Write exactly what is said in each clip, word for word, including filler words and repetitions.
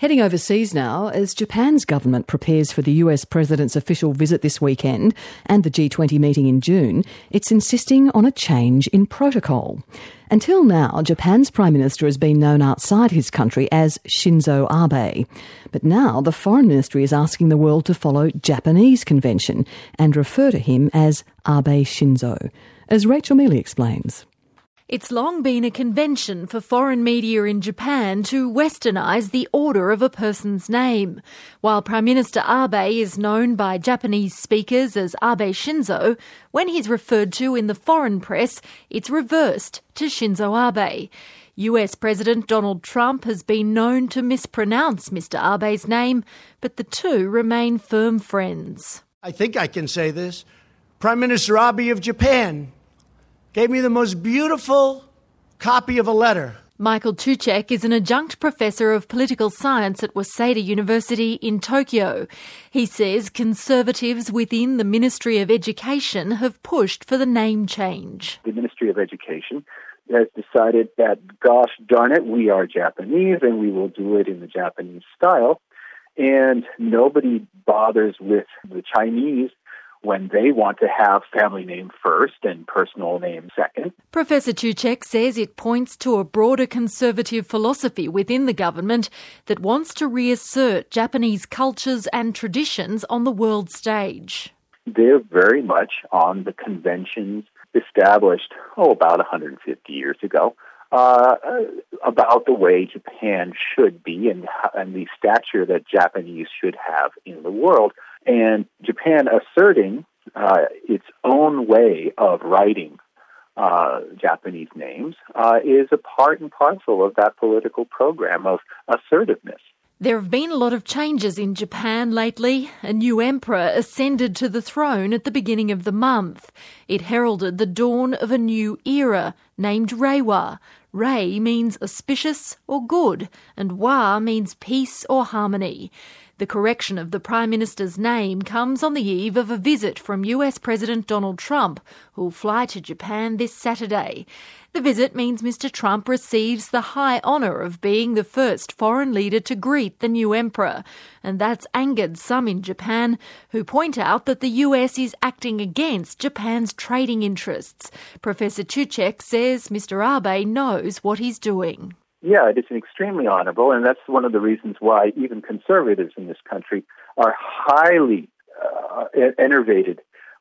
Heading overseas now, as Japan's government prepares for the U S president's official visit this weekend and the G twenty meeting in June, it's insisting on a change in protocol. Until now, Japan's Prime Minister has been known outside his country as Shinzo Abe. But now the Foreign Ministry is asking the world to follow Japanese convention and refer to him as Abe Shinzo. As Rachel Mealy explains. It's long been a convention for foreign media in Japan to westernise the order of a person's name. While Prime Minister Abe is known by Japanese speakers as Abe Shinzo, when he's referred to in the foreign press, it's reversed to Shinzo Abe. U S President Donald Trump has been known to mispronounce Mister Abe's name, but the two remain firm friends. I think I can say this. Prime Minister Abe of Japan gave me the most beautiful copy of a letter. Michael Tuchek is an adjunct professor of political science at Waseda University in Tokyo. He says conservatives within the Ministry of Education have pushed for the name change. The Ministry of Education has decided that, gosh darn it, we are Japanese and we will do it in the Japanese style. And nobody bothers with the Chinese when they want to have family name first and personal name second. Professor Tuchek says it points to a broader conservative philosophy within the government that wants to reassert Japanese cultures and traditions on the world stage. They're very much on the conventions established, oh, about one hundred fifty years ago, uh, about the way Japan should be and, and the stature that Japanese should have in the world. And Japan asserting uh, its own way of writing uh, Japanese names uh, is a part and parcel of that political program of assertiveness. There have been a lot of changes in Japan lately. A new emperor ascended to the throne at the beginning of the month. It heralded the dawn of a new era, named Reiwa. Rei means auspicious or good, and Wa means peace or harmony. The correction of the Prime Minister's name comes on the eve of a visit from U S President Donald Trump, who'll fly to Japan this Saturday. The visit means Mister Trump receives the high honour of being the first foreign leader to greet the new emperor, and that's angered some in Japan, who point out that the U S is acting against Japan's trading interests. Professor Tuchek says Mister Abe knows what he's doing. Yeah, it is extremely honorable, and that's one of the reasons why even conservatives in this country are highly uh, enervated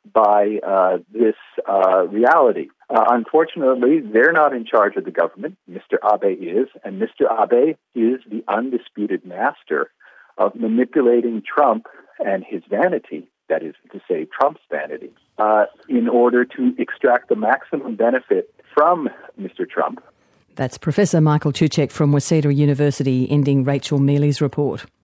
by uh, this uh, reality. Uh, unfortunately, they're not in charge of the government. Mister Abe is, and Mister Abe is the undisputed master of manipulating Trump and his vanity, that is to say, Trump's vanity, uh, in order to extract the maximum benefit from Mister Trump. That's Professor Michael Tuchek from Waseda University ending Rachel Mealy's report.